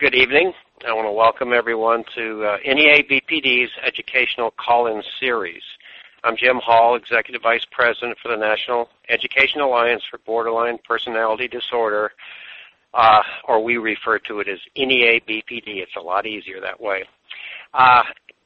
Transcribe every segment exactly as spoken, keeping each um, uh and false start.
Good evening. I want to welcome everyone to uh, N E A B P D's Educational Call-In Series. I'm Jim Hall, Executive Vice President for the National Education Alliance for Borderline Personality Disorder, uh, or we refer to it as N E A B P D. It's a lot easier that way. Uh,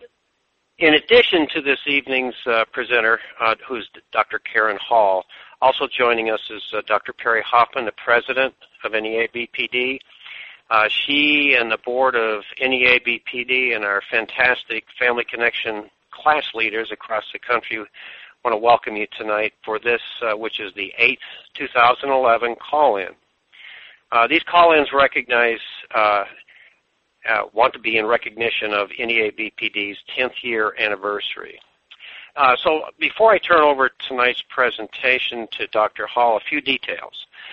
in addition to this evening's uh, presenter, uh, who's Doctor Karen Hall, also joining us is uh, Doctor Perry Hoffman, the President of N E A B P D. Uh, she and the board of N E A B P D and our fantastic Family Connection class leaders across the country want to welcome you tonight for this, uh, which is the eighth two thousand eleven call-in. Uh, these call-ins recognize, uh, uh, want to be in recognition of N E A B P D's tenth year anniversary. Uh, so before I turn over tonight's presentation to Doctor Hall, a few details.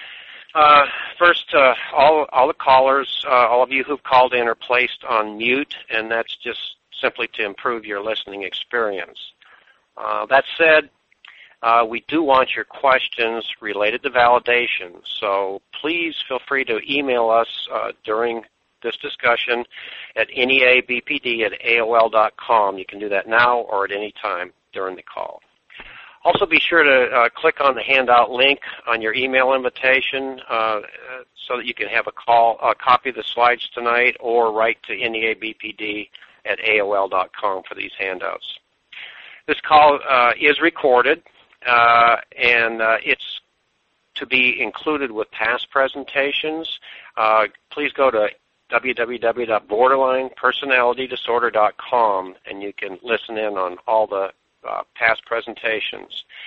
Uh, first, uh, all, all the callers, uh, all of you who've called in are placed on mute, and that's just simply to improve your listening experience. Uh, that said, uh, we do want your questions related to validation, so please feel free to email us uh, during this discussion at N E A B P D at A O L dot com. You can do that now or at any time during the call. Also, be sure to uh, click on the handout link on your email invitation uh, so that you can have a call, a copy of the slides tonight, or write to N E A B P D at A O L dot com for these handouts. This call uh, is recorded, uh, and uh, it's to be included with past presentations. Uh, please go to w w w dot borderline personality disorder dot com, and you can listen in on all the Uh, past presentations.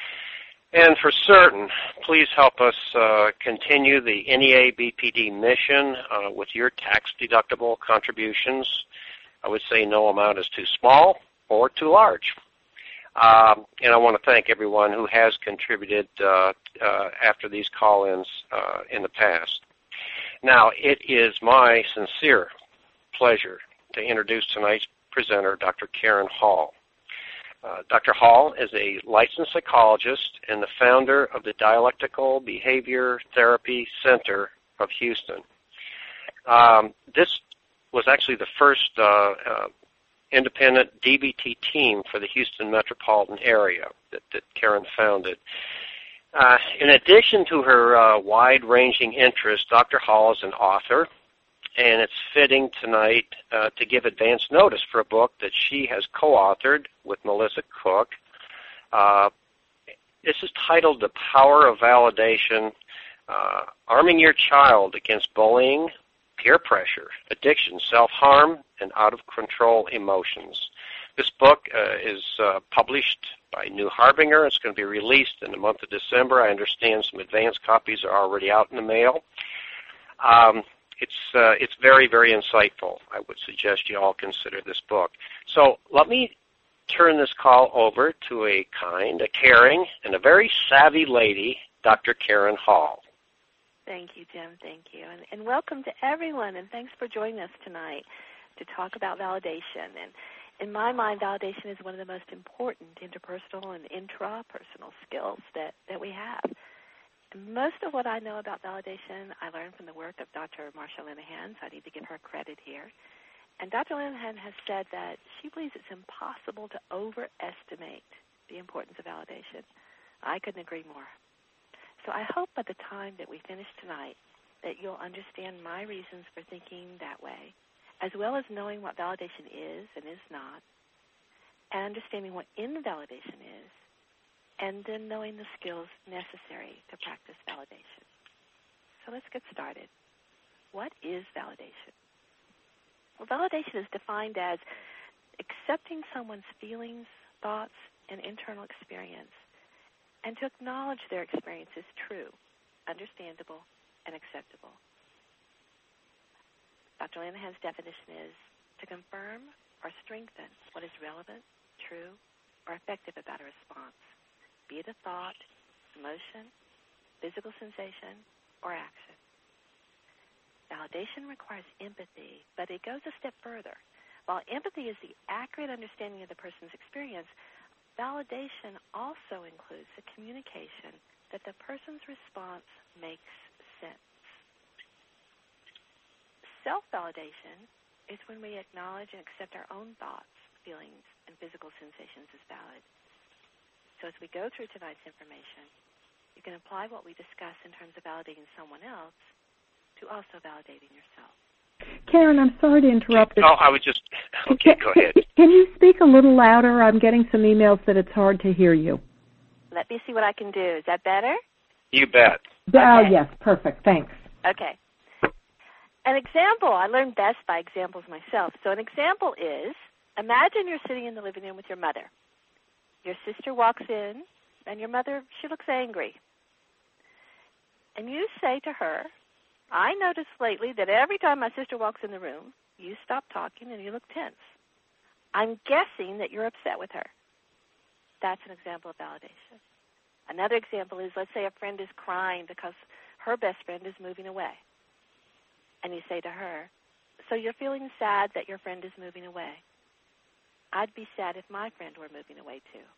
And for certain, please help us uh, continue the N E A B P D mission uh, with your tax-deductible contributions. I would say no amount is too small or too large. Um, and I want to thank everyone who has contributed uh, uh, after these call-ins uh, in the past. Now, it is my sincere pleasure to introduce tonight's presenter, Doctor Karen Hall. Uh, Doctor Hall is a licensed psychologist and the founder of the Dialectical Behavior Therapy Center of Houston. Um, this was actually the first uh, uh, independent D B T team for the Houston metropolitan area that, that Karen founded. Uh, in addition to her uh, wide-ranging interests, Doctor Hall is an author, and it's fitting tonight uh, to give advance notice for a book that she has co-authored with Melissa Cook. Uh, this is titled The Power of Validation, uh, Arming Your Child Against Bullying, Peer Pressure, Addiction, Self-Harm, and Out-of-Control Emotions. This book uh, is uh, published by New Harbinger. It's going to be released in the month of December. I understand some advance copies are already out in the mail. Um, It's uh, it's very, very insightful. I would suggest you all consider this book. So let me turn this call over to a kind, a caring, and a very savvy lady, Doctor Karen Hall. Thank you, Jim. Thank you. And, and welcome to everyone, and thanks for joining us tonight to talk about validation. And in my mind, validation is one of the most important interpersonal and intrapersonal skills that, that we have. Most of what I know about validation, I learned from the work of Doctor Marsha Linehan, so I need to give her credit here. And Doctor Linehan has said that she believes it's impossible to overestimate the importance of validation. I couldn't agree more. So I hope by the time that we finish tonight that you'll understand my reasons for thinking that way, as well as knowing what validation is and is not, and understanding what invalidation is, and then knowing the skills necessary to practice validation. So let's get started. What is validation? Well, validation is defined as accepting someone's feelings, thoughts, and internal experience, and to acknowledge their experience is true, understandable, and acceptable. Doctor Linehan's definition is to confirm or strengthen what is relevant, true, or effective about a response, be it a thought, emotion, physical sensation, or action. Validation requires empathy, but it goes a step further. While empathy is the accurate understanding of the person's experience, validation also includes the communication that the person's response makes sense. self-validation is when we acknowledge and accept our own thoughts, feelings, and physical sensations as valid. So as we go through tonight's information, you can apply what we discuss in terms of validating someone else to also validating yourself. Karen, I'm sorry to interrupt. Oh, I was just, okay, go ahead. Can you speak a little louder? I'm getting some emails that it's hard to hear you. Let me see what I can do. Is that better? You bet. Oh, Okay. yes, perfect. Thanks. Okay. An example, I learn best by examples myself. So an example is, imagine you're sitting in the living room with your mother. Your sister walks in, and your mother, she looks angry. And you say to her, I noticed lately that every time my sister walks in the room, you stop talking and you look tense. I'm guessing that you're upset with her. That's an example of validation. Another example is, let's say a friend is crying because her best friend is moving away. And you say to her, so you're feeling sad that your friend is moving away. I'd be sad if my friend were moving away too.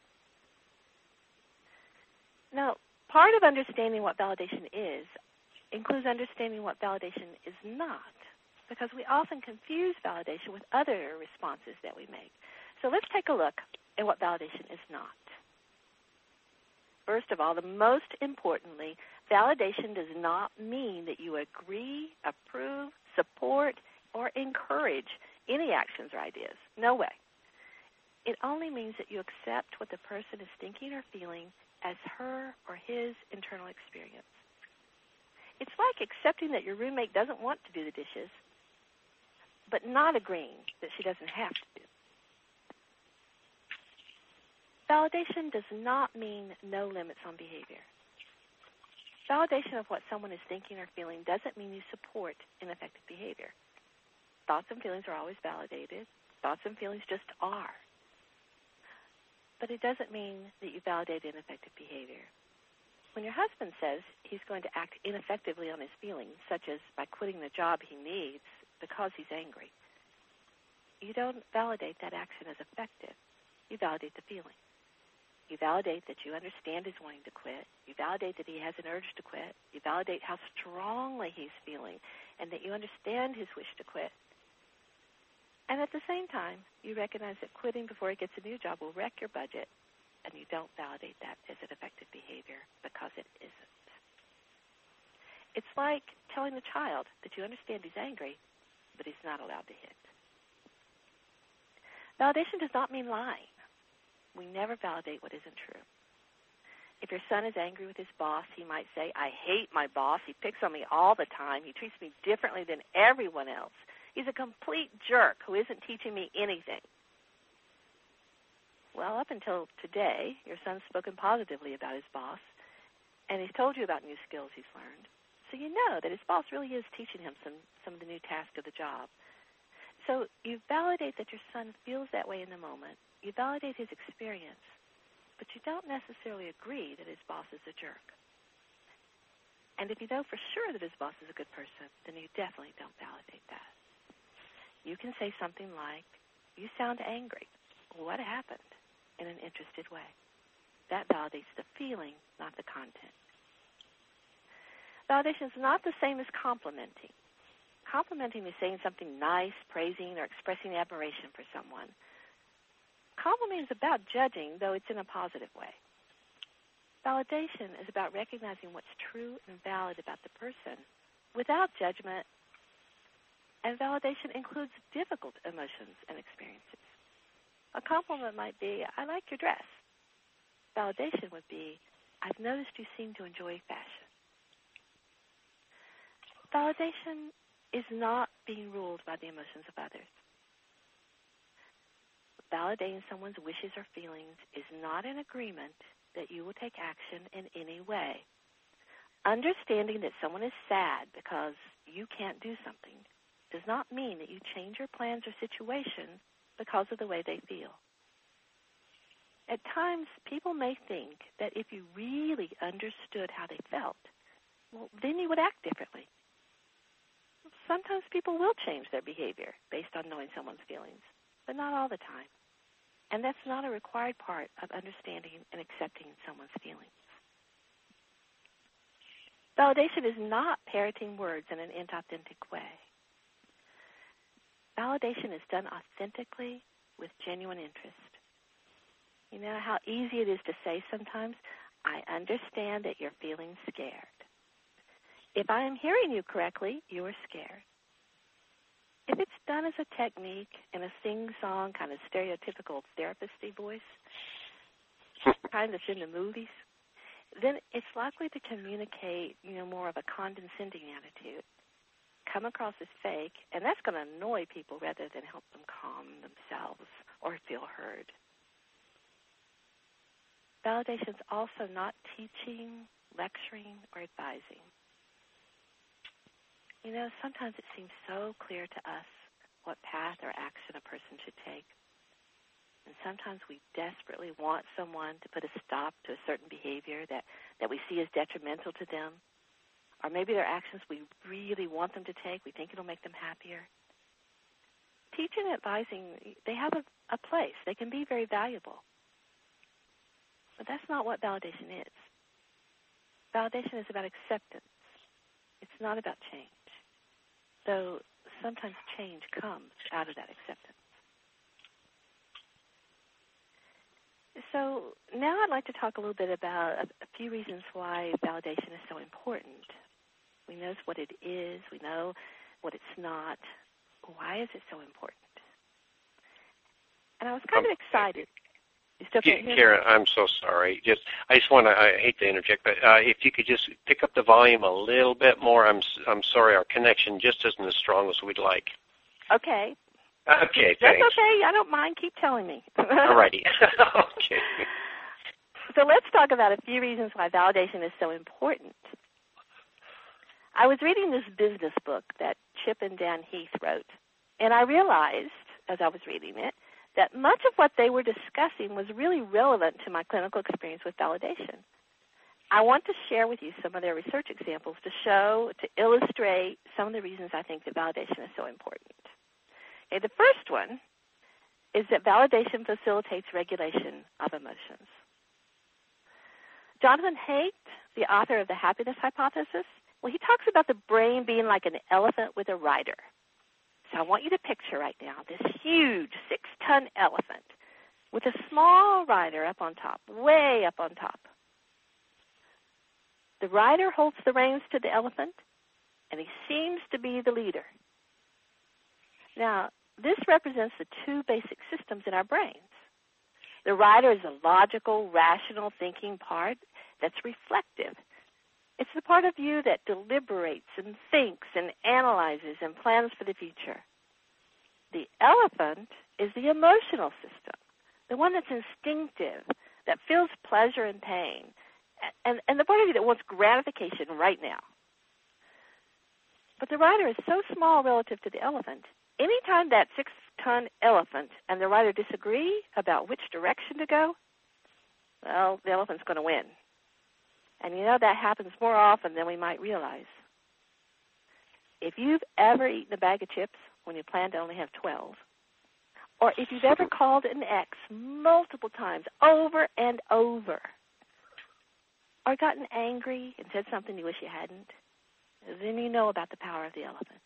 Now, part of understanding what validation is includes understanding what validation is not, because we often confuse validation with other responses that we make. So let's take a look at what validation is not. First of all, the most importantly, validation does not mean that you agree, approve, support, or encourage any actions or ideas. No way. It only means that you accept what the person is thinking or feeling as her or his internal experience. It's like accepting that your roommate doesn't want to do the dishes, but not agreeing that she doesn't have to do. Validation does not mean no limits on behavior. Validation of what someone is thinking or feeling doesn't mean you support ineffective behavior. Thoughts and feelings are always validated. Thoughts and feelings just are. But it doesn't mean that you validate ineffective behavior. When your husband says he's going to act ineffectively on his feelings, such as by quitting the job he needs because he's angry, you don't validate that action as effective. You validate the feeling. You validate that you understand his wanting to quit. You validate that he has an urge to quit. You validate how strongly he's feeling and that you understand his wish to quit. And at the same time, you recognize that quitting before he gets a new job will wreck your budget, and you don't validate that as an effective behavior because it isn't. It's like telling a child that you understand he's angry, but he's not allowed to hit. Validation does not mean lying. We never validate what isn't true. If your son is angry with his boss, he might say, I hate my boss. He picks on me all the time. He treats me differently than everyone else. He's a complete jerk who isn't teaching me anything. Well, up until today, your son's spoken positively about his boss, and he's told you about new skills he's learned. So you know that his boss really is teaching him some, some of the new tasks of the job. So you validate that your son feels that way in the moment. You validate his experience, but you don't necessarily agree that his boss is a jerk. And if you know for sure that his boss is a good person, then you definitely don't validate that. You can say something like, you sound angry. What happened? In an interested way. That validates the feeling, not the content. Validation is not the same as complimenting. Complimenting is saying something nice, praising, or expressing admiration for someone. Complimenting is about judging, though it's in a positive way. Validation is about recognizing what's true and valid about the person without judgment, and validation includes difficult emotions and experiences. A compliment might be, I like your dress. Validation would be, I've noticed you seem to enjoy fashion. Validation is not being ruled by the emotions of others. Validating someone's wishes or feelings is not an agreement that you will take action in any way. Understanding that someone is sad because you can't do something does not mean that you change your plans or situation because of the way they feel. At times, people may think that if you really understood how they felt, well, then you would act differently. Sometimes people will change their behavior based on knowing someone's feelings, but not all the time. And that's not a required part of understanding and accepting someone's feelings. Validation is not parroting words in an inauthentic way. validation is done authentically with genuine interest. You know how easy it is to say sometimes, I understand that you're feeling scared. If I am hearing you correctly, you are scared. If it's done as a technique in a sing-song, kind of stereotypical therapist-y voice, kind of in the movies, then it's likely to communicate, you know, more of a condescending attitude, come across as fake, and that's going to annoy people rather than help them calm themselves or feel heard. Validation is also not teaching, lecturing, or advising. You know, sometimes it seems so clear to us what path or action a person should take. And sometimes we desperately want someone to put a stop to a certain behavior that, that we see as detrimental to them. Or maybe there are actions we really want them to take. We think it'll make them happier. Teaching and advising, they have a, a place. They can be very valuable. But that's not what validation is. Validation is about acceptance. It's not about change. Though sometimes change comes out of that acceptance. So now I'd like to talk a little bit about a, a few reasons why validation is so important. We know what it is. We know what it's not. Why is it so important? And I was kind of excited. You still can't hear me? Karen, I'm so sorry. Just, I just want to. I hate to interject, but uh, if you could just pick up the volume a little bit more. I'm. I'm sorry. Our connection just isn't as strong as we'd like. Okay. Okay. That's Thanks. okay. I don't mind. Keep telling me. All righty. Okay. So let's talk about a few reasons why validation is so important. I was reading this business book that Chip and Dan Heath wrote, and I realized, as I was reading it, that much of what they were discussing was really relevant to my clinical experience with validation. I want to share with you some of their research examples to show, to illustrate some of the reasons I think that validation is so important. Okay, the first one is that validation facilitates regulation of emotions. Jonathan Haidt, the author of the Happiness Hypothesis, well, he talks about the brain being like an elephant with a rider. So I want you to picture right now this huge six-ton elephant with a small rider up on top, way up on top. The rider holds the reins to the elephant, and he seems to be the leader. Now, this represents the two basic systems in our brains. The rider is a logical, rational thinking part that's reflective. It's the part of you that deliberates and thinks and analyzes and plans for the future. The elephant is the emotional system, the one that's instinctive, that feels pleasure and pain, and, and the part of you that wants gratification right now. But the rider is so small relative to the elephant, anytime that six-ton elephant and the rider disagree about which direction to go, well, the elephant's going to win. And you know that happens more often than we might realize. If you've ever eaten a bag of chips when you plan to only have twelve, or if you've ever called an ex multiple times over and over, or gotten angry and said something you wish you hadn't, then you know about the power of the elephant.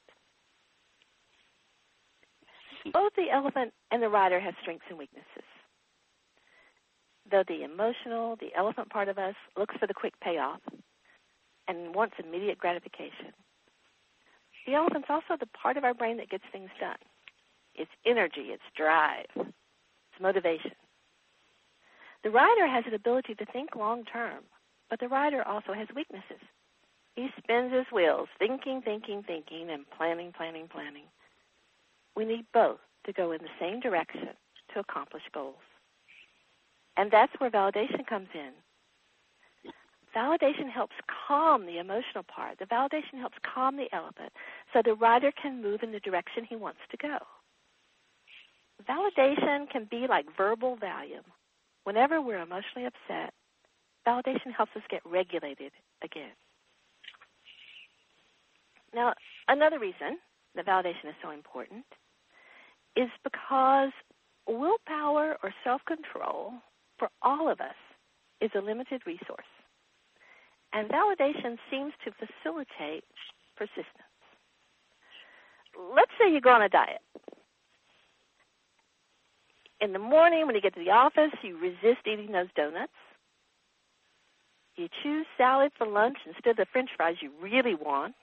Both the elephant and the rider have strengths and weaknesses. Though the emotional, the elephant part of us looks for the quick payoff and wants immediate gratification, the elephant's also the part of our brain that gets things done. It's energy, it's drive, it's motivation. The rider has an ability to think long term, but the rider also has weaknesses. He spins his wheels, thinking, thinking, thinking, and planning, planning, planning. We need both to go in the same direction to accomplish goals. And that's where validation comes in. Validation helps calm the emotional part. The validation helps calm the elephant so the rider can move in the direction he wants to go. Validation can be like verbal Valium. Whenever we're emotionally upset, validation helps us get regulated again. Now, another reason that validation is so important is because willpower or self-control for all of us is a limited resource. And validation seems to facilitate persistence. Let's say you go on a diet In the morning when you get to the office, you resist eating those donuts. You choose salad for lunch instead of the French fries you really want.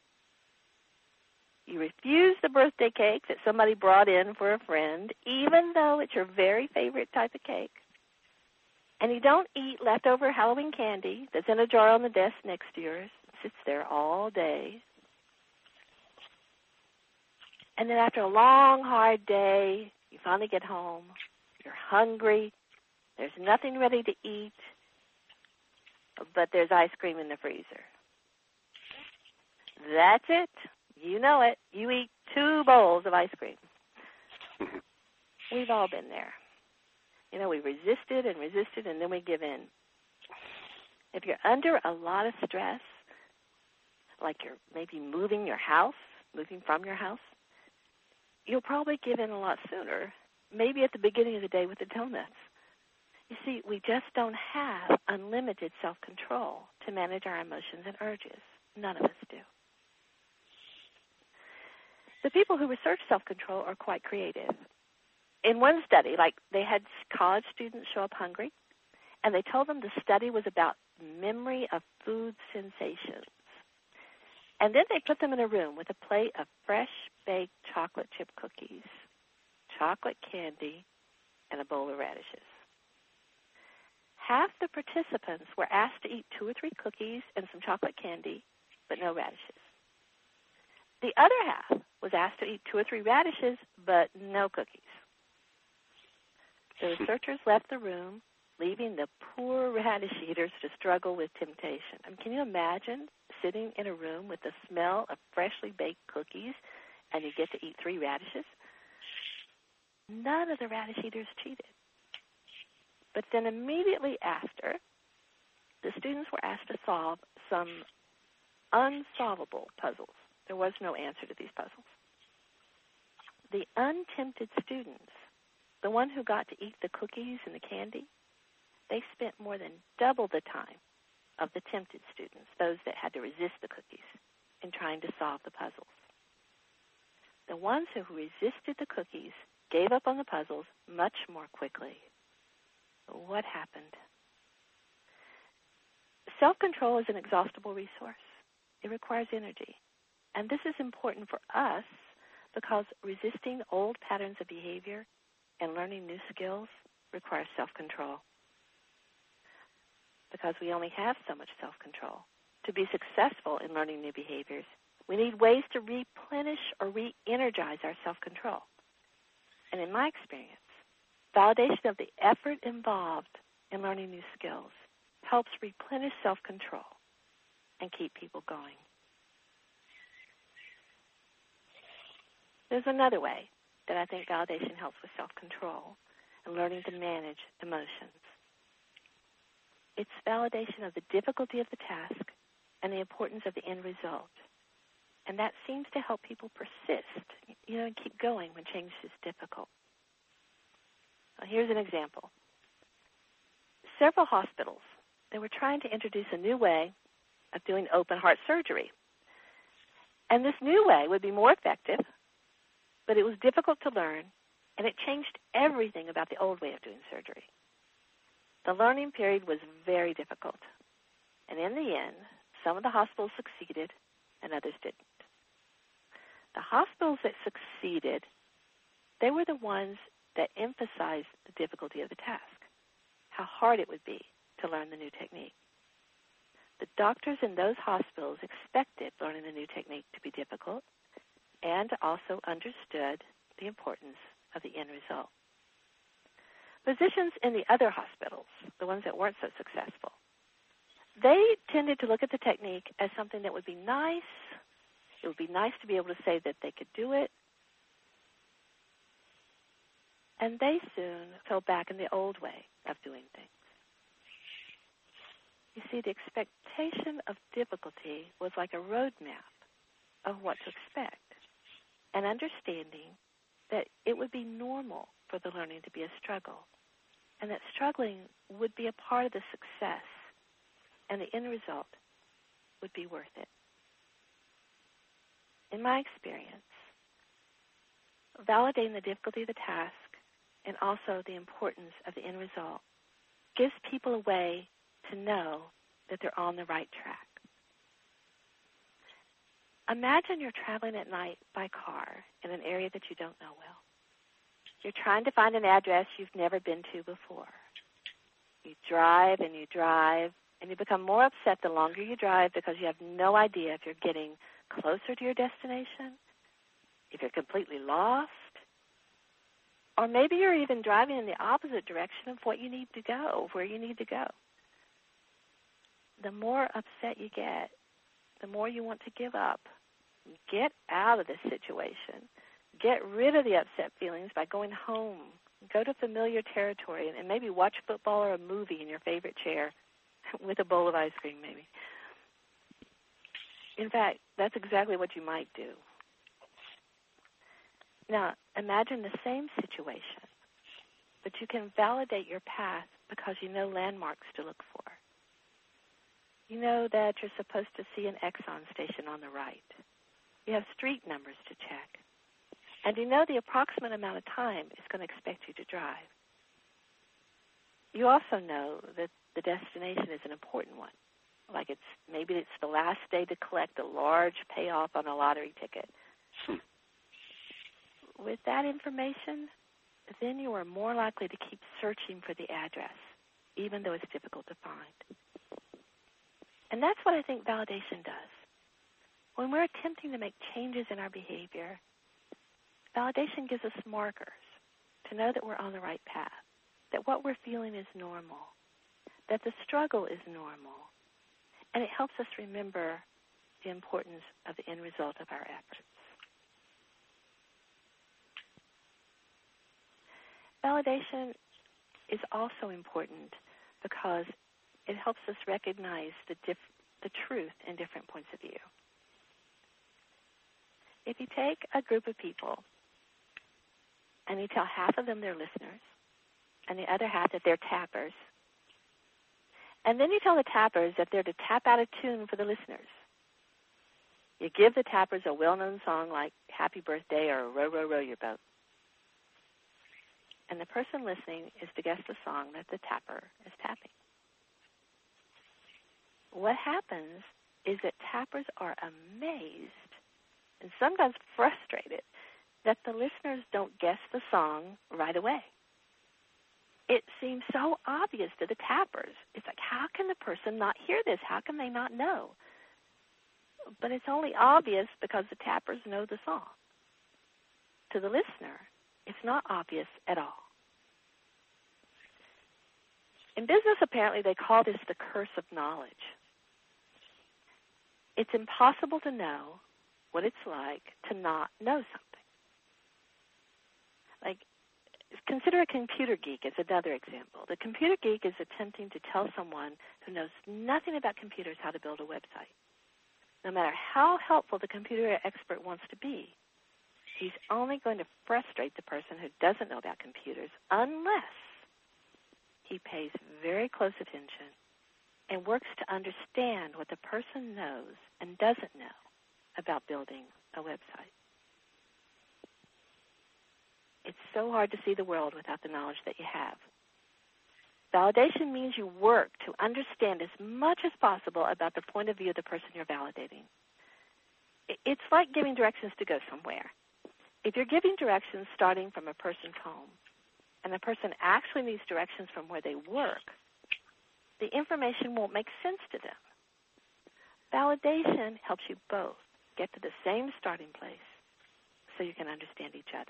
You refuse the birthday cake that somebody brought in for a friend, even though it's your very favorite type of cake. And you don't eat leftover Halloween candy that's in a jar on the desk next to yours. It sits there all day. And then after a long, hard day, you finally get home. You're hungry. There's nothing ready to eat, but there's ice cream in the freezer. That's it. You know it. You eat two bowls of ice cream. We've all been there. You know, we resisted and resisted, and then we give in. If you're under a lot of stress, like you're maybe moving your house, moving from your house, you'll probably give in a lot sooner, maybe at the beginning of the day with the donuts. You see, we just don't have unlimited self-control to manage our emotions and urges. None of us do. The people who research self-control are quite creative. In one study, like they had college students show up hungry, and they told them the study was about memory of food sensations. And then they put them in a room with a plate of fresh-baked chocolate chip cookies, chocolate candy, and a bowl of radishes. Half the participants were asked to eat two or three cookies and some chocolate candy, but no radishes. The other half was asked to eat two or three radishes, but no cookies. The researchers left the room, leaving the poor radish eaters to struggle with temptation. I mean, can you imagine sitting in a room with the smell of freshly baked cookies and you get to eat three radishes? None of the radish eaters cheated. But then immediately after, the students were asked to solve some unsolvable puzzles. There was no answer to these puzzles. The untempted students, the one who got to eat the cookies and the candy, they spent more than double the time of the tempted students, those that had to resist the cookies, in trying to solve the puzzles. The ones who resisted the cookies gave up on the puzzles much more quickly. What happened? Self-control is an exhaustible resource. It requires energy. And this is important for us because resisting old patterns of behavior and learning new skills requires self-control. Because we only have so much self-control. To be successful in learning new behaviors, we need ways to replenish or re-energize our self-control. And in my experience, validation of the effort involved in learning new skills helps replenish self-control and keep people going. There's another way that I think validation helps with self-control and learning to manage emotions. It's validation of the difficulty of the task and the importance of the end result. And that seems to help people persist, you know, and keep going when change is difficult. Well, here's an example. Several hospitals, they were trying to introduce a new way of doing open heart surgery. And this new way would be more effective, but it was difficult to learn, and it changed everything about the old way of doing surgery. The learning period was very difficult. And in the end, some of the hospitals succeeded and others didn't. The hospitals that succeeded, they were the ones that emphasized the difficulty of the task, how hard it would be to learn the new technique. The doctors in those hospitals expected learning the new technique to be difficult and also understood the importance of the end result. Physicians in the other hospitals, the ones that weren't so successful, they tended to look at the technique as something that would be nice. It would be nice to be able to say that they could do it. And they soon fell back in the old way of doing things. You see, the expectation of difficulty was like a roadmap of what to expect, and understanding that it would be normal for the learning to be a struggle, and that struggling would be a part of the success, and the end result would be worth it. In my experience, validating the difficulty of the task and also the importance of the end result gives people a way to know that they're on the right track. Imagine you're traveling at night by car in an area that you don't know well. You're trying to find an address you've never been to before. You drive and you drive, and you become more upset the longer you drive because you have no idea if you're getting closer to your destination, if you're completely lost, or maybe you're even driving in the opposite direction of what you need to go, where you need to go. The more upset you get, the more you want to give up. Get out of this situation. Get rid of the upset feelings by going home. Go to familiar territory and maybe watch football or a movie in your favorite chair with a bowl of ice cream maybe. In fact, that's exactly what you might do. Now, imagine the same situation, but you can validate your path because you know landmarks to look for. You know that you're supposed to see an Exxon station on the right. You have street numbers to check. And you know the approximate amount of time it's going to expect you to drive. You also know that the destination is an important one. Like it's maybe it's the last day to collect a large payoff on a lottery ticket. Hmm. With that information, then you are more likely to keep searching for the address, even though it's difficult to find. And that's what I think validation does. When we're attempting to make changes in our behavior, validation gives us markers to know that we're on the right path, that what we're feeling is normal, that the struggle is normal, and it helps us remember the importance of the end result of our efforts. Validation is also important because it helps us recognize the, diff- the truth in different points of view. If you take a group of people and you tell half of them they're listeners and the other half that they're tappers, and then you tell the tappers that they're to tap out a tune for the listeners. You give the tappers a well-known song like Happy Birthday or Row, Row, Row Your Boat. And the person listening is to guess the song that the tapper is tapping. What happens is that tappers are amazed and sometimes frustrated that the listeners don't guess the song right away. It seems so obvious to the tappers. It's like, how can the person not hear this? How can they not know? But it's only obvious because the tappers know the song. To the listener, it's not obvious at all. In business, apparently, they call this the curse of knowledge. It's impossible to know what it's like to not know something. Like, consider a computer geek as another example. The computer geek is attempting to tell someone who knows nothing about computers how to build a website. No matter how helpful the computer expert wants to be, he's only going to frustrate the person who doesn't know about computers unless he pays very close attention and works to understand what the person knows and doesn't know about building a website. It's so hard to see the world without the knowledge that you have. Validation means you work to understand as much as possible about the point of view of the person you're validating. It's like giving directions to go somewhere. If you're giving directions starting from a person's home, and the person actually needs directions from where they work, the information won't make sense to them. Validation helps you both get to the same starting place so you can understand each other.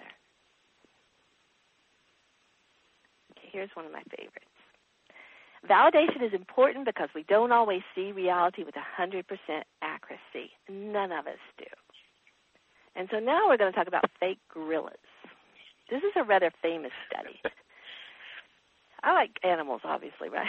Okay, here's one of my favorites. Validation is important because we don't always see reality with one hundred percent accuracy. None of us do. And so now we're going to talk about fake gorillas. This is a rather famous study. I like animals, obviously, right?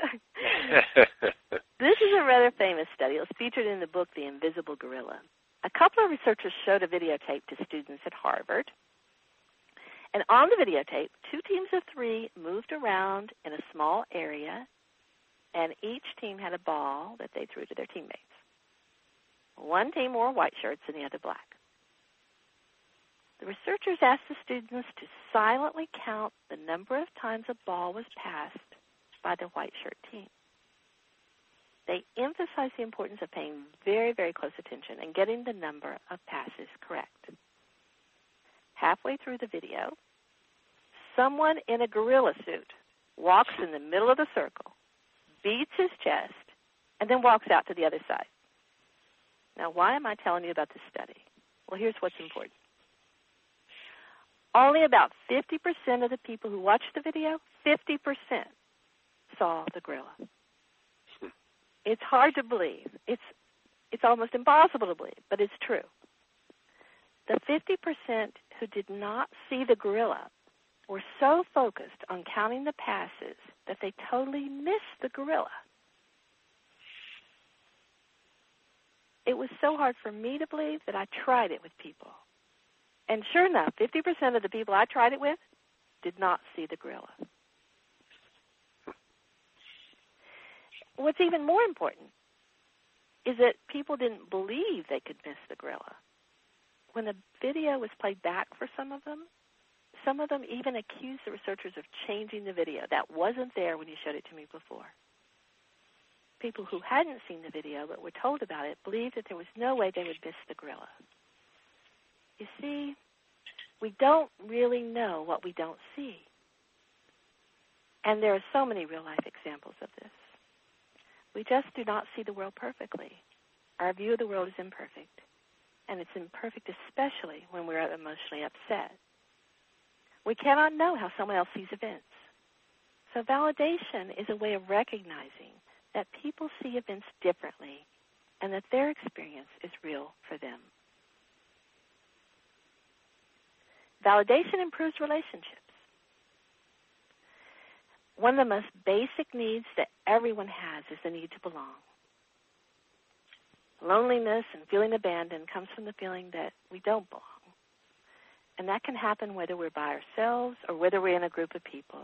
This is a rather famous study. It was featured in the book The Invisible Gorilla. A couple of researchers showed a videotape to students at Harvard. And on the videotape, two teams of three moved around in a small area, and each team had a ball that they threw to their teammates. One team wore white shirts and the other black. The researchers asked the students to silently count the number of times a ball was passed by the white shirt team. They emphasized the importance of paying very, very close attention and getting the number of passes correct. Halfway through the video, someone in a gorilla suit walks in the middle of the circle, beats his chest, and then walks out to the other side. Now, why am I telling you about this study? Well, here's what's important. Only about fifty percent of the people who watched the video, fifty percent saw the gorilla. It's hard to believe. It's it's almost impossible to believe, but it's true. The fifty percent who did not see the gorilla were so focused on counting the passes that they totally missed the gorilla. It was so hard for me to believe that I tried it with people. And sure enough, fifty percent of the people I tried it with did not see the gorilla. What's even more important is that people didn't believe they could miss the gorilla. When the video was played back for some of them, some of them even accused the researchers of changing the video. That wasn't there when you showed it to me before. People who hadn't seen the video but were told about it believed that there was no way they would miss the gorilla. You see, we don't really know what we don't see. And there are so many real-life examples of this. We just do not see the world perfectly. Our view of the world is imperfect, and it's imperfect especially when we're emotionally upset. We cannot know how someone else sees events. So validation is a way of recognizing that people see events differently and that their experience is real for them. Validation improves relationships. One of the most basic needs that everyone has is the need to belong. Loneliness and feeling abandoned comes from the feeling that we don't belong. And that can happen whether we're by ourselves or whether we're in a group of people.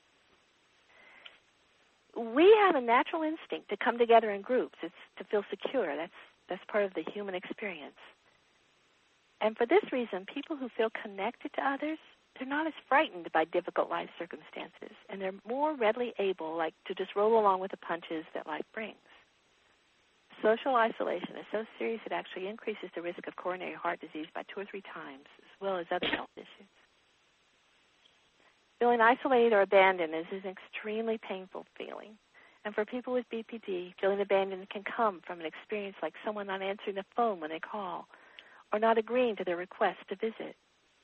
We have a natural instinct to come together in groups. It's to feel secure. That's, that's part of the human experience. And for this reason, people who feel connected to others, they're not as frightened by difficult life circumstances, and they're more readily able, like, to just roll along with the punches that life brings. Social isolation is so serious it actually increases the risk of coronary heart disease by two or three times, as well as other health issues. Feeling isolated or abandoned is an extremely painful feeling. And for people with B P D, feeling abandoned can come from an experience like someone not answering the phone when they call, or not agreeing to their request to visit.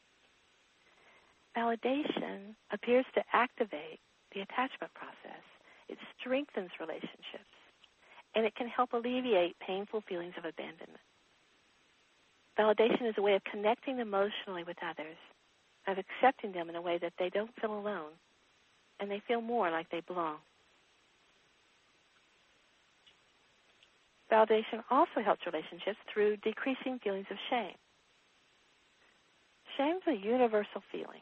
Validation appears to activate the attachment process. It strengthens relationships, and it can help alleviate painful feelings of abandonment. Validation is a way of connecting emotionally with others, of accepting them in a way that they don't feel alone, and they feel more like they belong. Validation also helps relationships through decreasing feelings of shame. Shame is a universal feeling.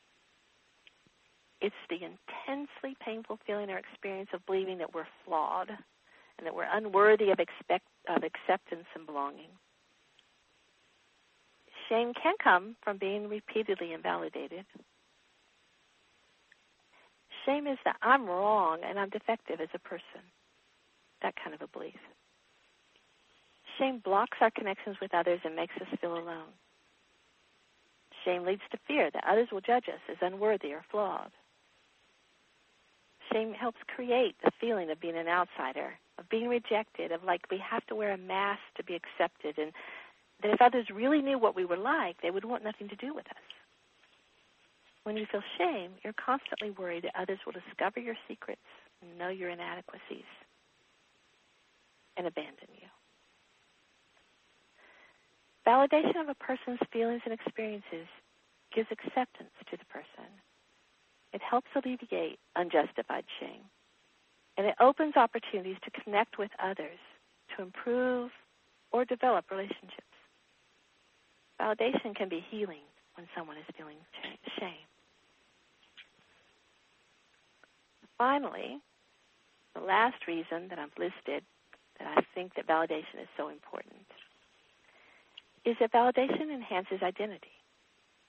It's the intensely painful feeling or experience of believing that we're flawed and that we're unworthy of, expect, of acceptance and belonging. Shame can come from being repeatedly invalidated. Shame is that I'm wrong and I'm defective as a person, that kind of a belief. Shame blocks our connections with others and makes us feel alone. Shame leads to fear that others will judge us as unworthy or flawed. Shame helps create the feeling of being an outsider, of being rejected, of like we have to wear a mask to be accepted, and that if others really knew what we were like, they would want nothing to do with us. When you feel shame, you're constantly worried that others will discover your secrets and know your inadequacies and abandon you. Validation of a person's feelings and experiences gives acceptance to the person. It helps alleviate unjustified shame. And it opens opportunities to connect with others, to improve or develop relationships. Validation can be healing when someone is feeling shame. Finally, the last reason that I've listed that I think that validation is so important is that validation enhances identity.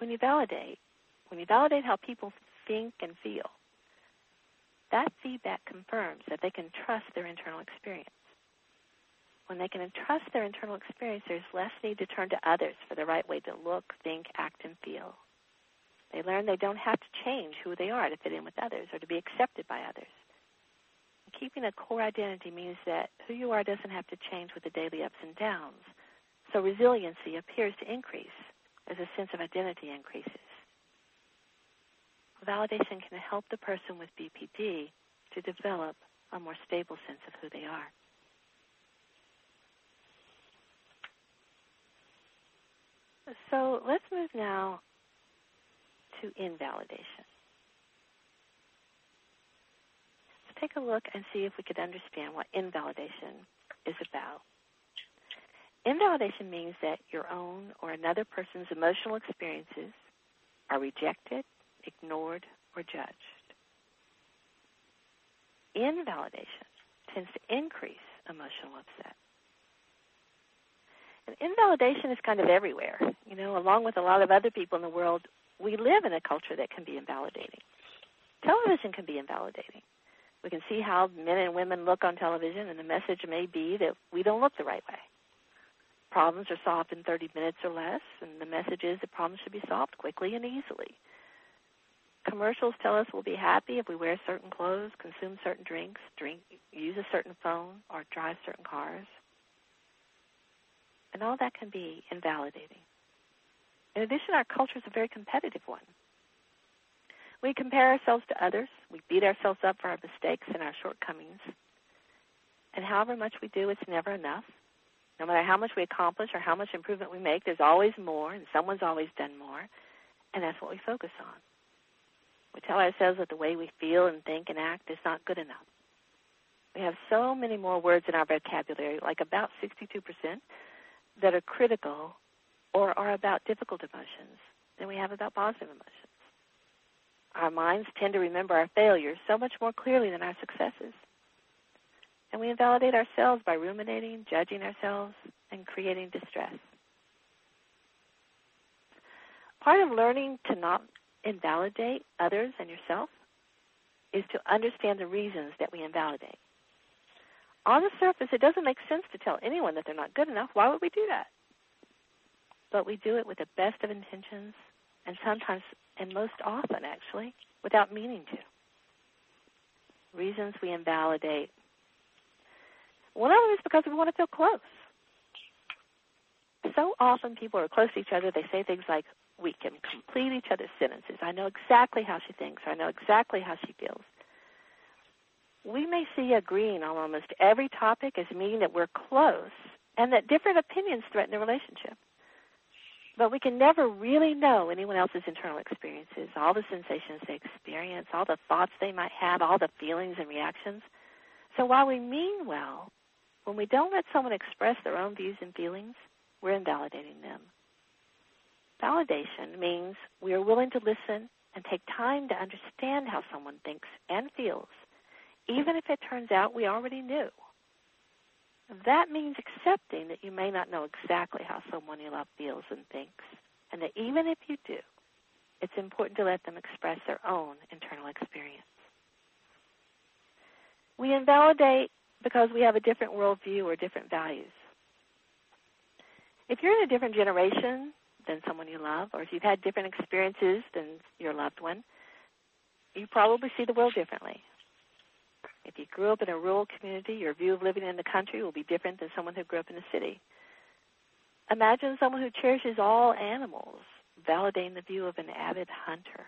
when you validate, when you validate how people think and feel, that feedback confirms that they can trust their internal experience. When they can entrust their internal experience, there's less need to turn to others for the right way to look, think, act, and feel. They learn they don't have to change who they are to fit in with others or to be accepted by others. Keeping a core identity means that who you are doesn't have to change with the daily ups and downs. So resiliency appears to increase as a sense of identity increases. Validation can help the person with B P D to develop a more stable sense of who they are. So let's move now to invalidation. Let's take a look and see if we could understand what invalidation is about. Invalidation means that your own or another person's emotional experiences are rejected, ignored, or judged. Invalidation tends to increase emotional upset. And invalidation is kind of everywhere. You know, along with a lot of other people in the world, we live in a culture that can be invalidating. Television can be invalidating. We can see how men and women look on television, and the message may be that we don't look the right way. Problems are solved in thirty minutes or less, and the message is that problems should be solved quickly and easily. Commercials tell us we'll be happy if we wear certain clothes, consume certain drinks, drink, use a certain phone, or drive certain cars. And all that can be invalidating. In addition, our culture is a very competitive one. We compare ourselves to others. We beat ourselves up for our mistakes and our shortcomings. And however much we do, it's never enough. No matter how much we accomplish or how much improvement we make, there's always more, and someone's always done more. And that's what we focus on. We tell ourselves that the way we feel and think and act is not good enough. We have so many more words in our vocabulary, like about sixty-two percent, that are critical or are about difficult emotions than we have about positive emotions. Our minds tend to remember our failures so much more clearly than our successes. And we invalidate ourselves by ruminating, judging ourselves, and creating distress. Part of learning to not invalidate others and yourself is to understand the reasons that we invalidate. On the surface, it doesn't make sense to tell anyone that they're not good enough. Why would we do that? But we do it with the best of intentions, and sometimes, and most often actually, without meaning to. Reasons we invalidate. One of them is because we want to feel close. So often people are close to each other, they say things like, we can complete each other's sentences. I know exactly how she thinks, or I know exactly how she feels. We may see agreeing on almost every topic as meaning that we're close and that different opinions threaten the relationship. But we can never really know anyone else's internal experiences, all the sensations they experience, all the thoughts they might have, all the feelings and reactions. So while we mean well, when we don't let someone express their own views and feelings, we're invalidating them. Validation means we are willing to listen and take time to understand how someone thinks and feels, even if it turns out we already knew. That means accepting that you may not know exactly how someone you love feels and thinks, and that even if you do, it's important to let them express their own internal experience. We invalidate because we have a different worldview or different values. If you're in a different generation than someone you love, or if you've had different experiences than your loved one, you probably see the world differently. If you grew up in a rural community, your view of living in the country will be different than someone who grew up in the city. Imagine someone who cherishes all animals, validating the view of an avid hunter.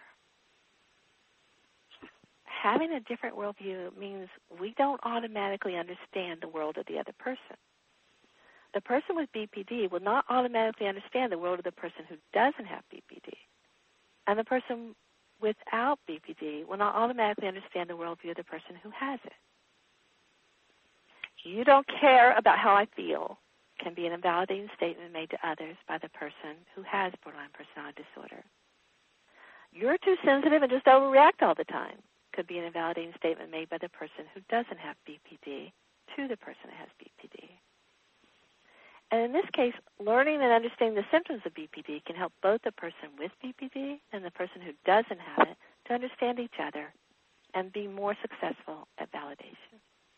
Having a different worldview means we don't automatically understand the world of the other person. The person with B P D will not automatically understand the world of the person who doesn't have B P D. And the person without B P D will not automatically understand the worldview of the person who has it. You don't care about how I feel can be an invalidating statement made to others by the person who has borderline personality disorder. You're too sensitive and just overreact all the time could be an invalidating statement made by the person who doesn't have B P D to the person who has B P D. And in this case, learning and understanding the symptoms of B P D can help both the person with B P D and the person who doesn't have it to understand each other and be more successful at validation.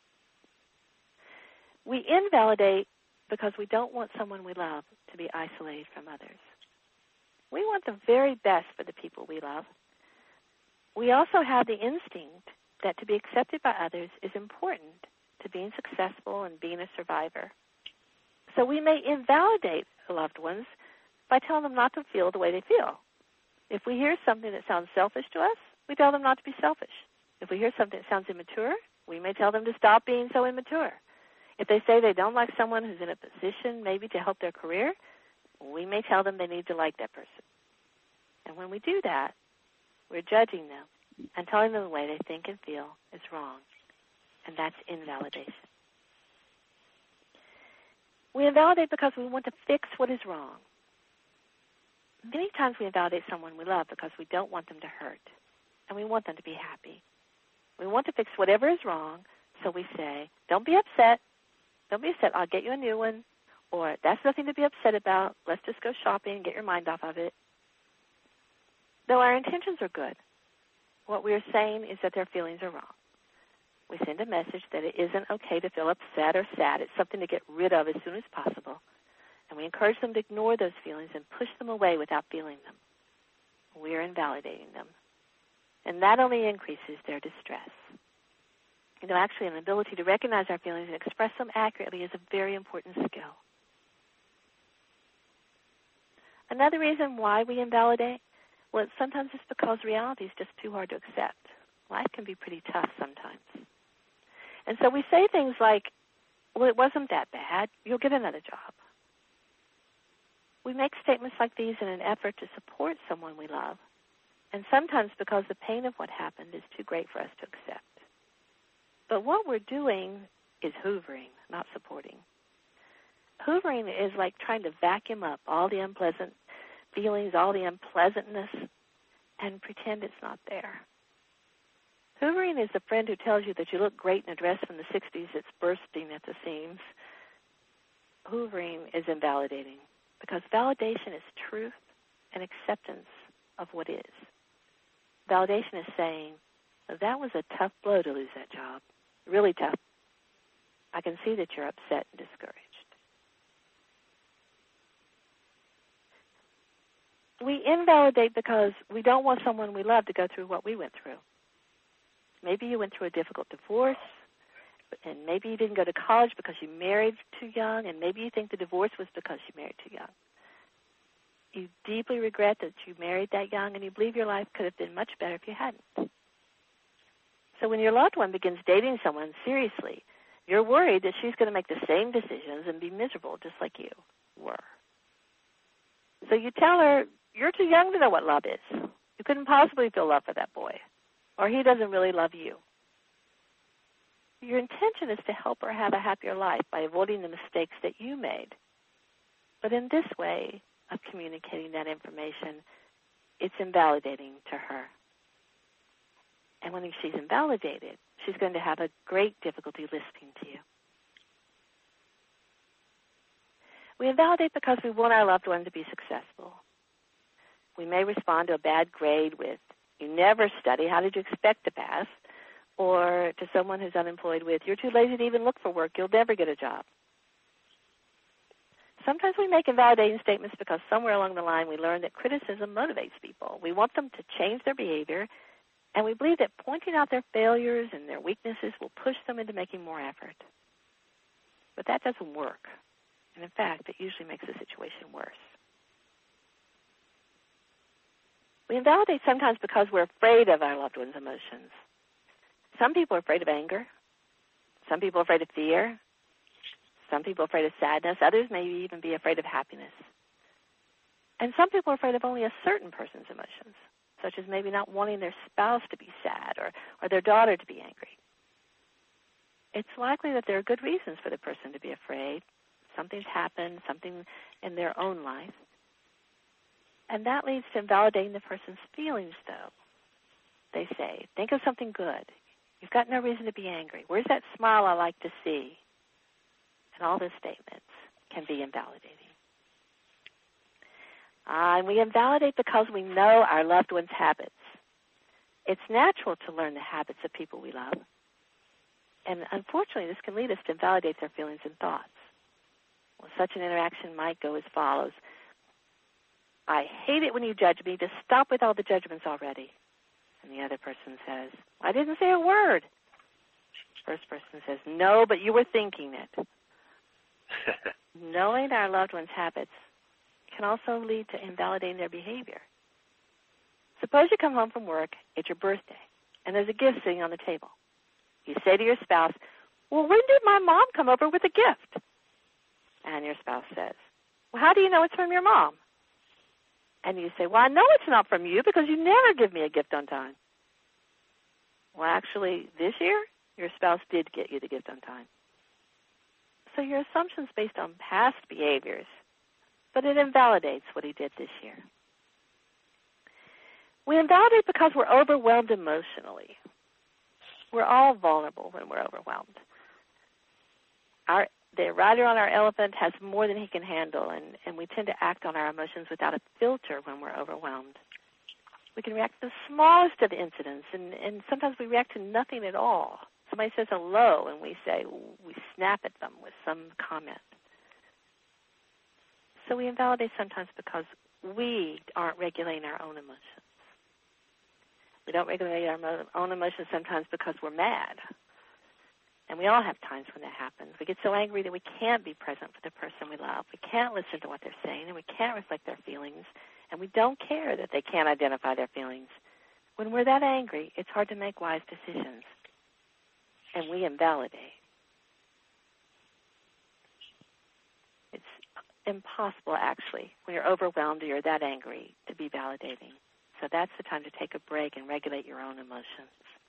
We invalidate because we don't want someone we love to be isolated from others. We want the very best for the people we love. We also have the instinct that to be accepted by others is important to being successful and being a survivor. So we may invalidate loved ones by telling them not to feel the way they feel. If we hear something that sounds selfish to us, we tell them not to be selfish. If we hear something that sounds immature, we may tell them to stop being so immature. If they say they don't like someone who's in a position maybe to help their career, we may tell them they need to like that person. And when we do that, we're judging them and telling them the way they think and feel is wrong. And that's invalidation. We invalidate because we want to fix what is wrong. Many times we invalidate someone we love because we don't want them to hurt, and we want them to be happy. We want to fix whatever is wrong, so we say, don't be upset. Don't be upset. I'll get you a new one. Or, that's nothing to be upset about. Let's just go shopping and get your mind off of it. Though our intentions are good, what we are saying is that their feelings are wrong. We send a message that it isn't okay to feel upset or sad. It's something to get rid of as soon as possible. And we encourage them to ignore those feelings and push them away without feeling them. We are invalidating them. And that only increases their distress. You know, actually, an ability to recognize our feelings and express them accurately is a very important skill. Another reason why we invalidate, well, sometimes it's because reality is just too hard to accept. Life can be pretty tough sometimes. And so we say things like, well, it wasn't that bad. You'll get another job. We make statements like these in an effort to support someone we love, and sometimes because the pain of what happened is too great for us to accept. But what we're doing is hoovering, not supporting. Hoovering is like trying to vacuum up all the unpleasant feelings, all the unpleasantness, and pretend it's not there. Hoovering is the friend who tells you that you look great in a dress from the sixties that's bursting at the seams. Hoovering is invalidating because validation is truth and acceptance of what is. Validation is saying, that was a tough blow to lose that job, really tough. I can see that you're upset and discouraged. We invalidate because we don't want someone we love to go through what we went through. Maybe you went through a difficult divorce, and maybe you didn't go to college because you married too young, and maybe you think the divorce was because you married too young. You deeply regret that you married that young, and you believe your life could have been much better if you hadn't. So when your loved one begins dating someone seriously, you're worried that she's going to make the same decisions and be miserable just like you were. So you tell her, you're too young to know what love is. You couldn't possibly feel love for that boy, or he doesn't really love you. Your intention is to help her have a happier life by avoiding the mistakes that you made. But in this way of communicating that information, it's invalidating to her. And when she's invalidated, she's going to have a great difficulty listening to you. We invalidate because we want our loved one to be successful. We may respond to a bad grade with, you never study, how did you expect to pass? Or to someone who's unemployed with, you're too lazy to even look for work, you'll never get a job. Sometimes we make invalidating statements because somewhere along the line we learn that criticism motivates people. We want them to change their behavior, and we believe that pointing out their failures and their weaknesses will push them into making more effort. But that doesn't work. And in fact, it usually makes the situation worse. We invalidate sometimes because we're afraid of our loved one's emotions. Some people are afraid of anger. Some people are afraid of fear. Some people are afraid of sadness. Others may even be afraid of happiness. And some people are afraid of only a certain person's emotions, such as maybe not wanting their spouse to be sad or, or their daughter to be angry. It's likely that there are good reasons for the person to be afraid. Something's happened, something in their own life. And that leads to invalidating the person's feelings, though. They say, think of something good. You've got no reason to be angry. Where's that smile I like to see? And all those statements can be invalidating. Uh, and we invalidate because we know our loved ones' habits. It's natural to learn the habits of people we love. And unfortunately, this can lead us to invalidate their feelings and thoughts. Well, such an interaction might go as follows. I hate it when you judge me. Just stop with all the judgments already. And the other person says, I didn't say a word. The first person says, no, but you were thinking it. Knowing our loved ones' habits can also lead to invalidating their behavior. Suppose you come home from work, it's your birthday, and there's a gift sitting on the table. You say to your spouse, well, when did my mom come over with a gift? And your spouse says, well, how do you know it's from your mom? And you say, well, I know it's not from you because you never give me a gift on time. Well, actually, this year, your spouse did get you the gift on time. So your assumption's based on past behaviors, but it invalidates what he did this year. We invalidate because we're overwhelmed emotionally. We're all vulnerable when we're overwhelmed. Our, the rider on our elephant has more than he can handle, and, and we tend to act on our emotions without a filter when we're overwhelmed. We can react to the smallest of incidents, and, and sometimes we react to nothing at all. Somebody says hello, and we say, we snap at them with some comment. So we invalidate sometimes because we aren't regulating our own emotions. We don't regulate our own emotions sometimes because we're mad. And we all have times when that happens. We get so angry that we can't be present for the person we love. We can't listen to what they're saying, and we can't reflect their feelings. And we don't care that they can't identify their feelings. When we're that angry, it's hard to make wise decisions. And we invalidate. It's impossible, actually, when you're overwhelmed or you're that angry, to be validating. So that's the time to take a break and regulate your own emotions.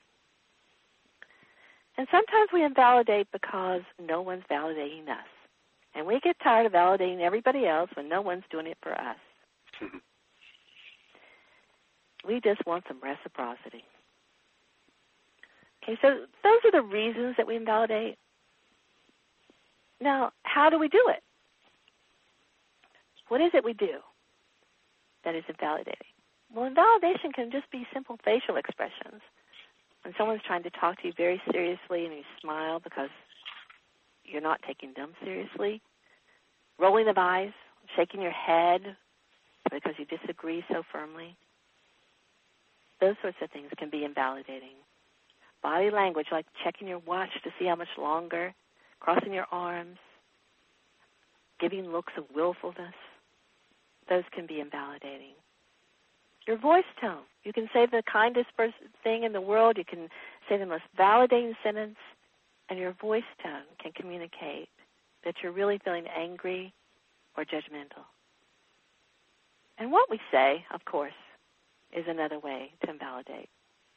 And sometimes we invalidate because no one's validating us. And we get tired of validating everybody else when no one's doing it for us. We just want some reciprocity. Okay, so those are the reasons that we invalidate. Now, how do we do it? What is it we do that is invalidating? Well, invalidation can just be simple facial expressions. When someone's trying to talk to you very seriously and you smile because you're not taking them seriously, rolling of eyes, shaking your head because you disagree so firmly, those sorts of things can be invalidating. Body language, like checking your watch to see how much longer, crossing your arms, giving looks of willfulness, those can be invalidating. Your voice tone. You can say the kindest thing in the world. You can say the most validating sentence, and your voice tone can communicate that you're really feeling angry or judgmental. And what we say, of course, is another way to invalidate.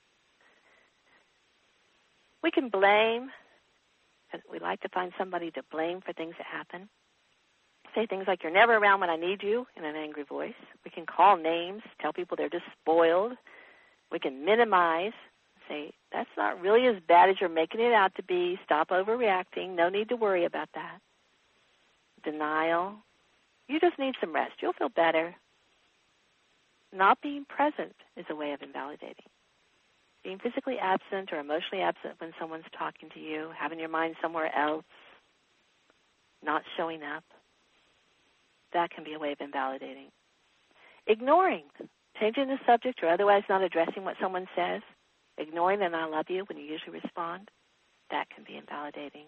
We can blame. We like to find somebody to blame for things that happen. Say things like, you're never around when I need you, in an angry voice. We can call names, tell people they're just spoiled. We can minimize, say, that's not really as bad as you're making it out to be. Stop overreacting. No need to worry about that. Denial. You just need some rest. You'll feel better. Not being present is a way of invalidating. Being physically absent or emotionally absent when someone's talking to you, having your mind somewhere else, not showing up. That can be a way of invalidating. Ignoring, changing the subject or otherwise not addressing what someone says, ignoring an I love you when you usually respond, that can be invalidating.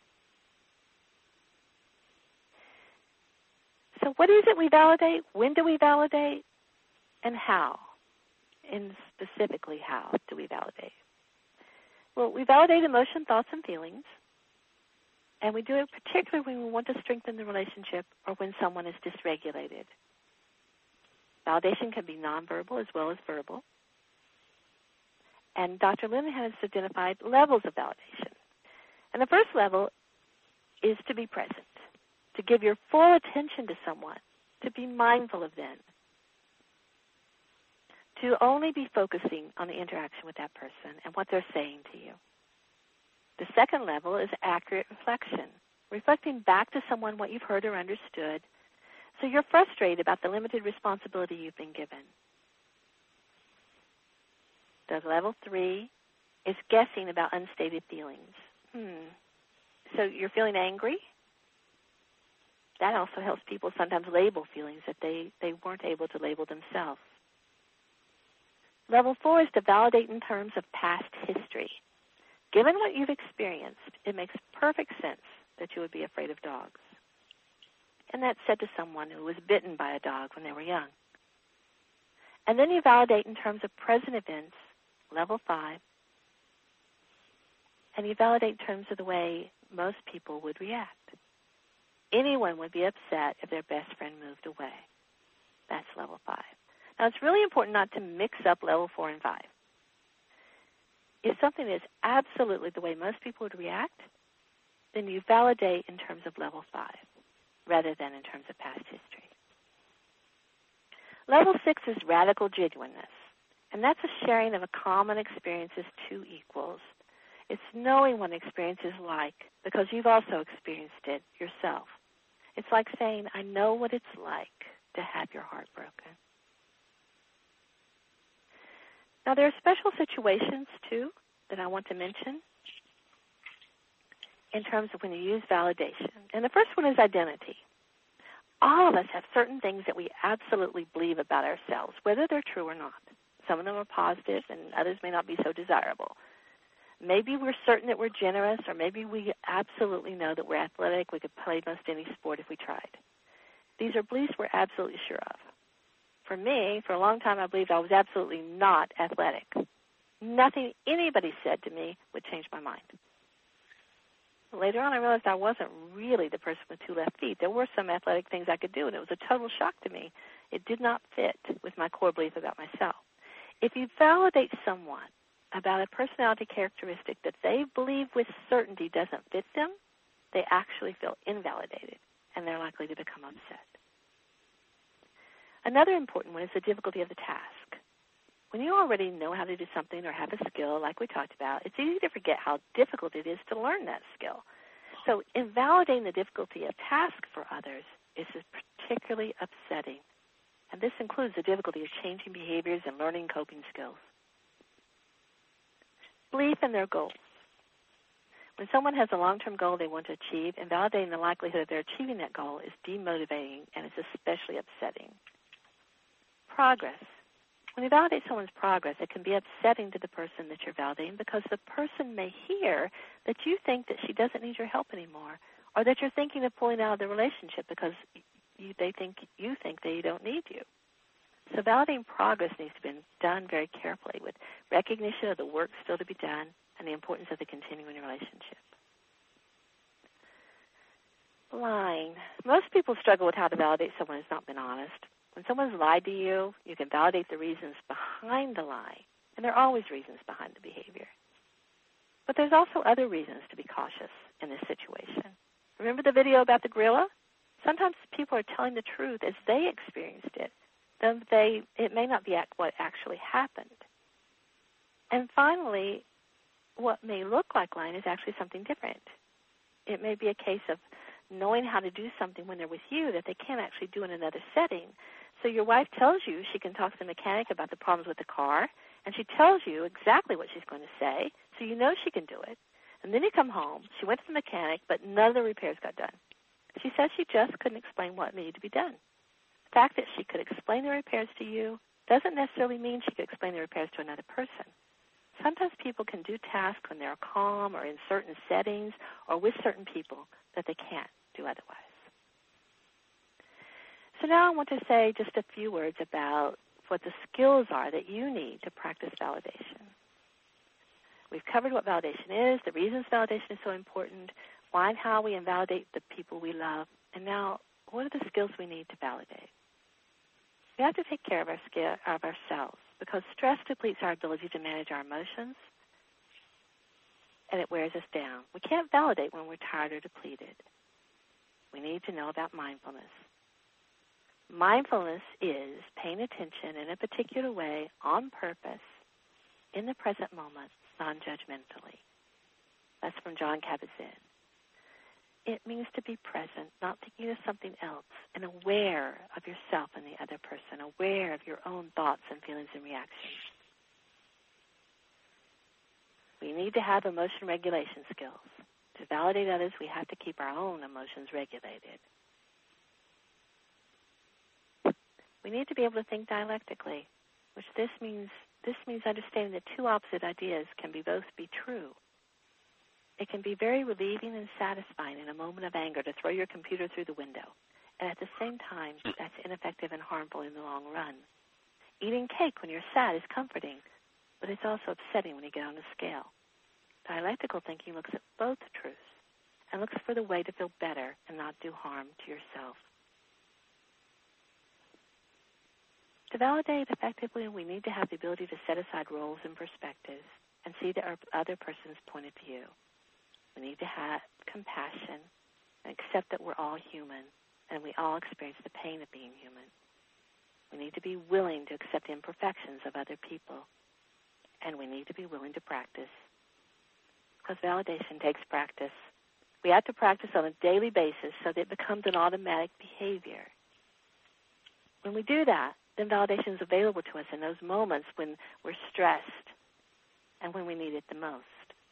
So what is it we validate? When do we validate? And how? And specifically, how do we validate? Well, we validate emotion, thoughts, and feelings. And we do it particularly when we want to strengthen the relationship or when someone is dysregulated. Validation can be nonverbal as well as verbal. And Doctor Lynn has identified levels of validation. And the first level is to be present, to give your full attention to someone, to be mindful of them, to only be focusing on the interaction with that person and what they're saying to you. The second level is accurate reflection, reflecting back to someone what you've heard or understood. So you're frustrated about the limited responsibility you've been given. The level three is guessing about unstated feelings. Hmm. So you're feeling angry? That also helps people sometimes label feelings that they, they weren't able to label themselves. Level four is to validate in terms of past history. Given what you've experienced, it makes perfect sense that you would be afraid of dogs. And that's said to someone who was bitten by a dog when they were young. And then you validate in terms of present events, level five, and you validate in terms of the way most people would react. Anyone would be upset if their best friend moved away. That's level five. Now, it's really important not to mix up level four and five. If something is absolutely the way most people would react, then you validate in terms of level five rather than in terms of past history. Level six is radical genuineness, and that's a sharing of a common experience as two equals. It's knowing what an experience is like because you've also experienced it yourself. It's like saying, I know what it's like to have your heart broken. Now, there are special situations, too, that I want to mention in terms of when you use validation. And the first one is identity. All of us have certain things that we absolutely believe about ourselves, whether they're true or not. Some of them are positive, and others may not be so desirable. Maybe we're certain that we're generous, or maybe we absolutely know that we're athletic. We could play most any sport if we tried. These are beliefs we're absolutely sure of. For me, for a long time, I believed I was absolutely not athletic. Nothing anybody said to me would change my mind. Later on, I realized I wasn't really the person with two left feet. There were some athletic things I could do, and it was a total shock to me. It did not fit with my core belief about myself. If you validate someone about a personality characteristic that they believe with certainty doesn't fit them, they actually feel invalidated, and they're likely to become upset. Another important one is the difficulty of the task. When you already know how to do something or have a skill, like we talked about, it's easy to forget how difficult it is to learn that skill. So invalidating the difficulty of task for others is particularly upsetting. And this includes the difficulty of changing behaviors and learning coping skills. Belief in their goals. When someone has a long-term goal they want to achieve, invalidating the likelihood of their achieving that goal is demotivating and it's especially upsetting. Progress. When you validate someone's progress, it can be upsetting to the person that you're validating because the person may hear that you think that she doesn't need your help anymore, or that you're thinking of pulling out of the relationship because you, they think you think they don't need you. So validating progress needs to be done very carefully with recognition of the work still to be done and the importance of the continuing relationship. Lying. Most people struggle with how to validate someone who's not been honest. When someone's lied to you, you can validate the reasons behind the lie, and there are always reasons behind the behavior. But there's also other reasons to be cautious in this situation. Remember the video about the gorilla? Sometimes people are telling the truth as they experienced it, though they, it may not be what actually happened. And finally, what may look like lying is actually something different. It may be a case of knowing how to do something when they're with you that they can't actually do in another setting. So your wife tells you she can talk to the mechanic about the problems with the car, and she tells you exactly what she's going to say, so you know she can do it. And then you come home, she went to the mechanic, but none of the repairs got done. She says she just couldn't explain what needed to be done. The fact that she could explain the repairs to you doesn't necessarily mean she could explain the repairs to another person. Sometimes people can do tasks when they're calm or in certain settings or with certain people that they can't do otherwise. So now I want to say just a few words about what the skills are that you need to practice validation. We've covered what validation is, the reasons validation is so important, why and how we invalidate the people we love, and now what are the skills we need to validate? We have to take care of, our skill, of ourselves because stress depletes our ability to manage our emotions, and it wears us down. We can't validate when we're tired or depleted. We need to know about mindfulness. Mindfulness is paying attention in a particular way, on purpose, in the present moment, non-judgmentally. That's from Jon Kabat-Zinn. it means to be present, not thinking of something else, and aware of yourself and the other person, aware of your own thoughts and feelings and reactions. We need to have emotion regulation skills. To validate others, we have to keep our own emotions regulated. We need to be able to think dialectically, which this means this means understanding that two opposite ideas can be both be true. It can be very relieving and satisfying in a moment of anger to throw your computer through the window, and at the same time, that's ineffective and harmful in the long run. Eating cake when you're sad is comforting, but it's also upsetting when you get on the scale. Dialectical thinking looks at both truths and looks for the way to feel better and not do harm to yourself. To validate effectively, we need to have the ability to set aside roles and perspectives and see the other person's point of view. We need to have compassion and accept that we're all human and we all experience the pain of being human. We need to be willing to accept the imperfections of other people, and we need to be willing to practice, because validation takes practice. We have to practice on a daily basis so that it becomes an automatic behavior. When we do that, then validation is available to us in those moments when we're stressed and when we need it the most.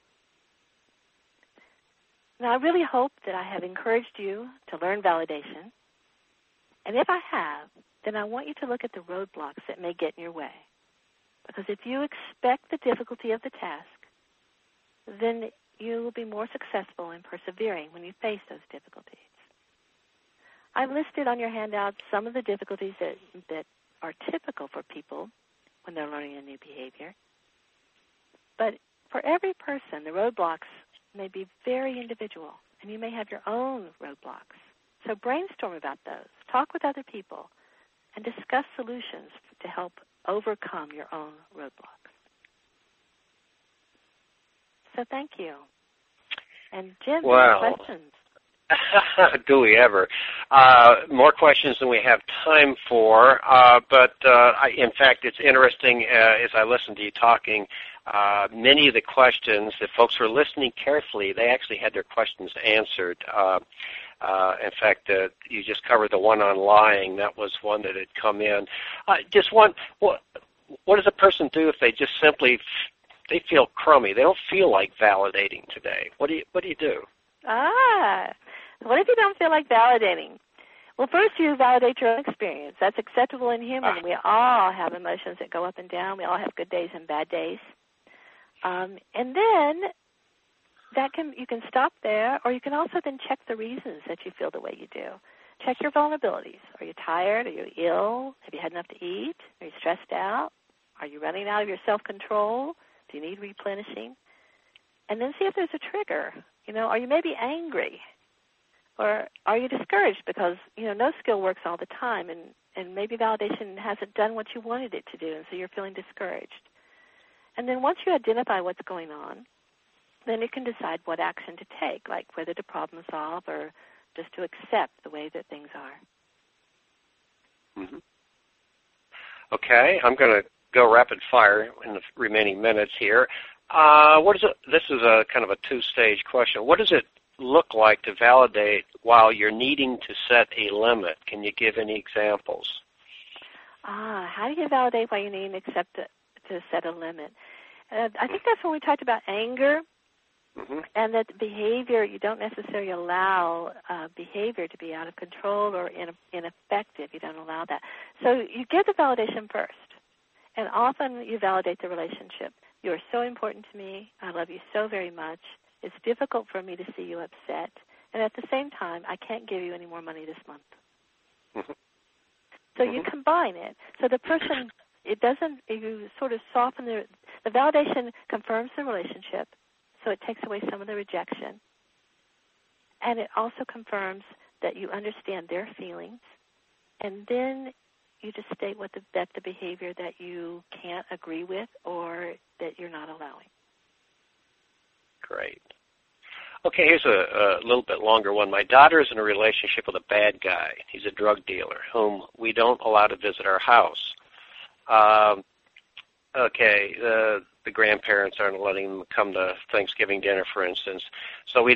Now, I really hope that I have encouraged you to learn validation. And if I have, then I want you to look at the roadblocks that may get in your way. Because if you expect the difficulty of the task, then you will be more successful in persevering when you face those difficulties. I've listed on your handout some of the difficulties that, that are typical for people when they're learning a new behavior. But for every person, the roadblocks may be very individual, and you may have your own roadblocks. So brainstorm about those. Talk with other people and discuss solutions to help overcome your own roadblocks. So thank you. And Jim, wow. any questions? Do we ever? Uh, more questions than we have time for, uh, but uh, I, in fact, it's interesting uh, as I listen to you talking, uh, many of the questions, if folks were listening carefully, they actually had their questions answered. Uh, uh, in fact, uh, you just covered the one on lying. That was one that had come in. Uh, just one, what, what does a person do if they just simply, they feel crummy? They don't feel like validating today. What do you, what do you do? Ah, what if you don't feel like validating? Well, first you validate your own experience. That's acceptable and human. Ah. We all have emotions that go up and down. We all have good days and bad days. Um, and then that can you can stop there, or you can also then check the reasons that you feel the way you do. Check your vulnerabilities. Are you tired? Are you ill? Have you had enough to eat? Are you stressed out? Are you running out of your self-control? Do you need replenishing? And then see if there's a trigger. You know, are you maybe angry? Or are you discouraged because, you know, no skill works all the time, and, and maybe validation hasn't done what you wanted it to do, and so you're feeling discouraged. And then once you identify what's going on, then you can decide what action to take, like whether to problem solve or just to accept the way that things are. Mm-hmm. Okay, I'm going to go rapid fire in the remaining minutes here. Uh, what is it? This is a kind of a two-stage question. What does it look like to validate while you're needing to set a limit? Can you give any examples? Ah, how do you validate while you need to accept it, to set a limit? Uh, I think that's when we talked about anger, mm-hmm. and that behavior, you don't necessarily allow uh, behavior to be out of control or in, ineffective. You don't allow that. So you give the validation first, and often you validate the relationship. You are so important to me. I love you so very much. It's difficult for me to see you upset. And at the same time, I can't give you any more money this month. Mm-hmm. So mm-hmm. you combine it. So the person, it doesn't, you sort of soften the, the validation confirms the relationship, so it takes away some of the rejection. And it also confirms that you understand their feelings. And then you just state what the, that the behavior that you can't agree with or that you're not allowing. Great. Okay, here's a, a little bit longer one. My daughter is in a relationship with a bad guy. He's a drug dealer whom we don't allow to visit our house. Um, okay, the, the grandparents aren't letting them come to Thanksgiving dinner, for instance. So we don't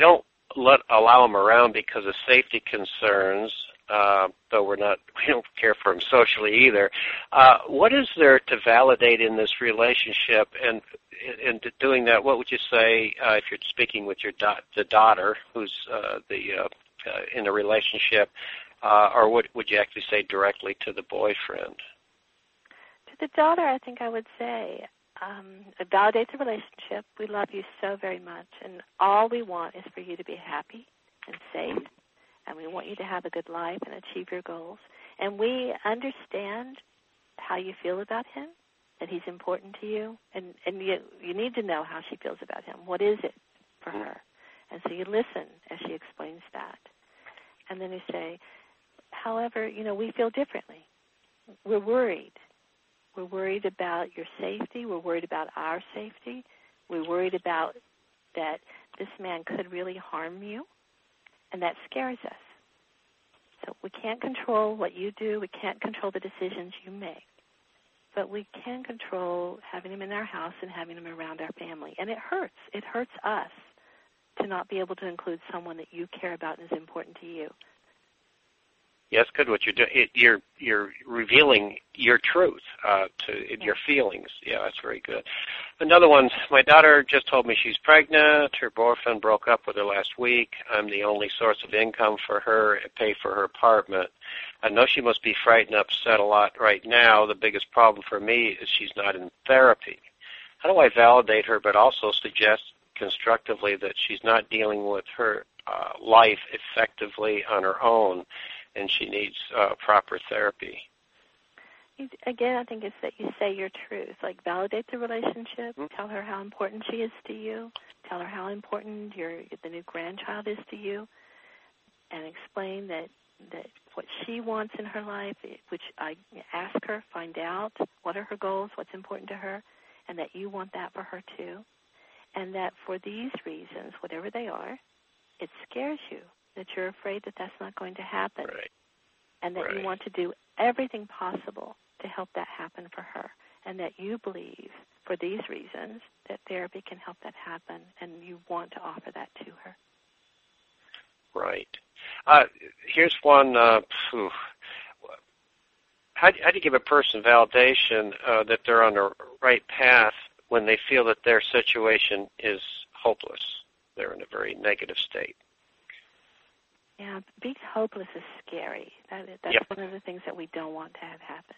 let allow him around because of safety concerns, uh, though we're not, we don't care for him socially either. Uh, what is there to validate in this relationship? And in doing that, what would you say uh, if you're speaking with your da- the daughter who's uh, the uh, uh, in a relationship, uh, or what would you actually say directly to the boyfriend? To the daughter, I think I would say, um, validate the relationship. We love you so very much, and all we want is for you to be happy and safe, and we want you to have a good life and achieve your goals. And we understand how you feel about him, that he's important to you, and, and you, you need to know how she feels about him. What is it for her? And so you listen as she explains that. And then you say, however, you know, we feel differently. We're worried. We're worried about your safety. We're worried about our safety. We're worried about that this man could really harm you, and that scares us. So we can't control what you do. We can't control the decisions you make. But we can control having him in our house and having him around our family. And it hurts. It hurts us to not be able to include someone that you care about and is important to you. Yes, good. What you're doing, it, you're you're revealing your truth uh, to yeah. your feelings. Yeah, that's very good. Another one. My daughter just told me she's pregnant. Her boyfriend broke up with her last week. I'm the only source of income for her and pay for her apartment. I know she must be frightened, upset a lot right now. The biggest problem for me is she's not in therapy. How do I validate her, but also suggest constructively that she's not dealing with her uh, life effectively on her own, and she needs uh, proper therapy? Again, I think it's that you say your truth. Like, validate the relationship. Mm-hmm. Tell her how important she is to you. Tell her how important your the new grandchild is to you, and explain that that what she wants in her life, which I ask her, find out what are her goals, what's important to her, and that you want that for her too, and that for these reasons, whatever they are, it scares you, that you're afraid that that's not going to happen, right. and that right. you want to do everything possible to help that happen for her, and that you believe, for these reasons, that therapy can help that happen, and you want to offer that to her. Right. Uh, here's one. Uh, how, do, how do you give a person validation uh, that they're on the right path when they feel that their situation is hopeless? They're in a very negative state. Yeah, being hopeless is scary. That, that's yep. one of the things that we don't want to have happen.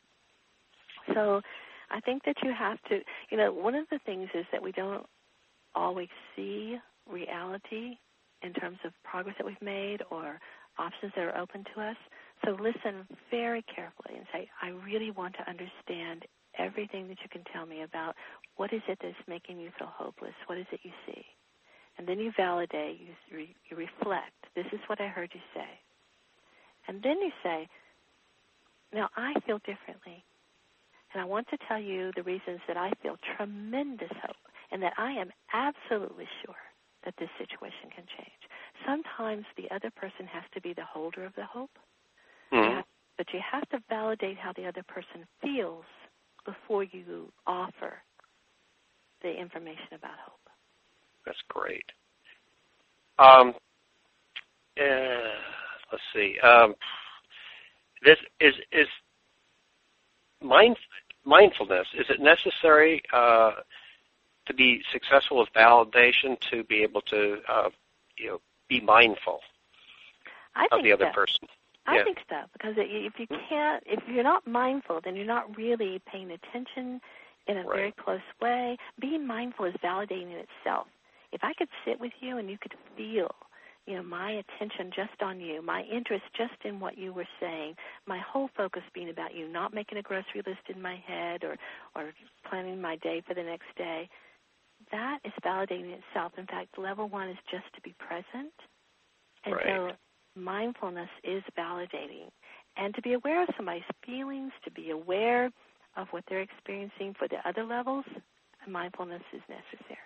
So I think that you have to, you know, one of the things is that we don't always see reality in terms of progress that we've made or options that are open to us. So listen very carefully and say, I really want to understand everything that you can tell me about what is it that's making you feel hopeless. What is it you see? And then you validate, you, re, you reflect. This is what I heard you say. And then you say, now I feel differently. And I want to tell you the reasons that I feel tremendous hope and that I am absolutely sure that this situation can change. Sometimes the other person has to be the holder of the hope, mm-hmm. you have, but you have to validate how the other person feels before you offer the information about hope. That's great. Um, uh, let's see. Um, this is is mind, mindfulness. Is it necessary uh, to be successful with validation to be able to, uh, you know, be mindful I of think the other so. person? I yeah. think so, because if you can't, if you're not mindful, then you're not really paying attention in a right. very close way. Being mindful is validating in itself. If I could sit with you and you could feel, you know, my attention just on you, my interest just in what you were saying, my whole focus being about you, not making a grocery list in my head or, or planning my day for the next day, that is validating itself. In fact, level one is just to be present. And right. so mindfulness is validating. And to be aware of somebody's feelings, to be aware of what they're experiencing for the other levels, mindfulness is necessary.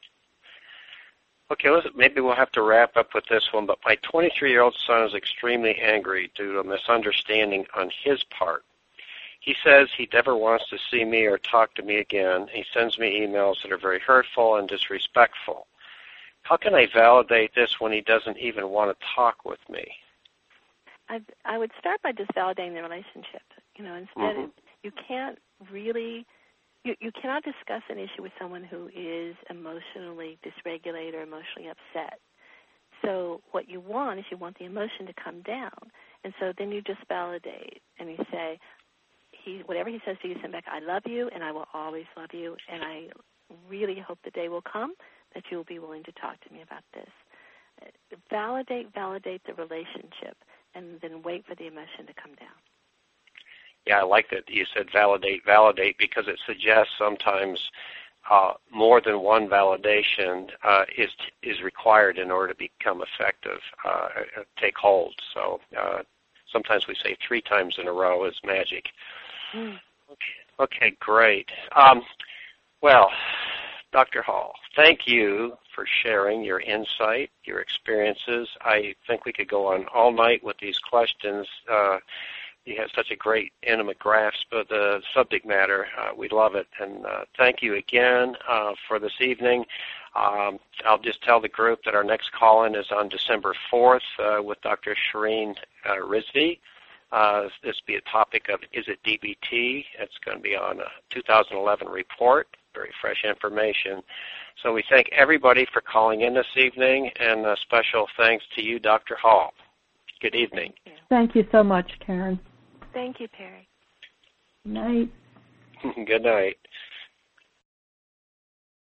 Okay, listen, maybe we'll have to wrap up with this one, but my twenty-three-year-old son is extremely angry due to a misunderstanding on his part. He says he never wants to see me or talk to me again. He sends me emails that are very hurtful and disrespectful. how can I validate this when he doesn't even want to talk with me? I I would start by just validating the relationship. You know, instead, Mm-hmm. you can't really, you, you cannot discuss an issue with someone who is emotionally dysregulated or emotionally upset. So what you want is you want the emotion to come down. And so then you just validate and you say, he, whatever he says to you, send back, I love you and I will always love you, and I really hope the day will come that you will be willing to talk to me about this. Validate, validate the relationship, and then wait for the emotion to come down. Yeah, I like that you said validate, validate, because it suggests sometimes uh, more than one validation uh, is is required in order to become effective, uh, take hold. So uh, sometimes we say three times in a row is magic. Mm. Okay, okay, great. Um, well, Doctor Hall, thank you for sharing your insight, your experiences. I think we could go on all night with these questions. Uh, you have such a great, intimate grasp of the subject matter. Uh, we love it. And uh, thank you again uh, for this evening. Um, I'll just tell the group that our next call-in is on December fourth uh, with Doctor Shireen uh, Rizvi. Uh, this will be a topic of, is it D B T? It's going to be on a two thousand eleven report, very fresh information. So we thank everybody for calling in this evening, and a special thanks to you, Doctor Hall. Good evening. Thank you, Thank you so much, Karen. Thank you, Perry. Night. Good night.